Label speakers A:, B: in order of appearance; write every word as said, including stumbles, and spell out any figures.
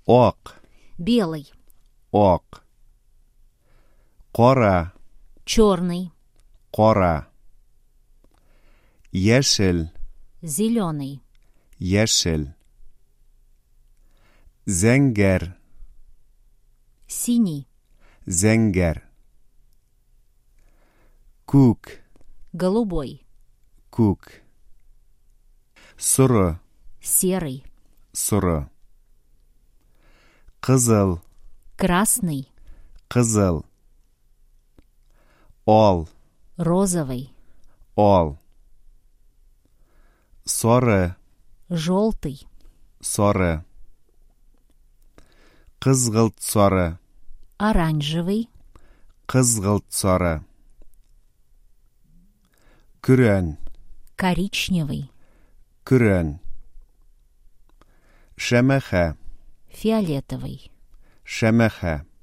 A: Ок.
B: Белый.
A: Ок. Қора.
B: Черный.
A: Қора. Яшел.
B: Зеленый.
A: Яшел. Зәңгәр.
B: Синий.
A: Зәңгәр. Күк.
B: Голубой.
A: Күк. Сұры.
B: Серый.
A: Сұры. Қызыл.
B: Красный.
A: Қызыл. Ал.
B: Розовый.
A: Ал. Сары.
B: Желтый.
A: Сары. Қызғылт сары.
B: Оранжевый.
A: Қызғылт сары. Күрән.
B: Коричневый.
A: Күрән. Шәмәхә.
B: Фиолетовый.
A: Шәмәхә.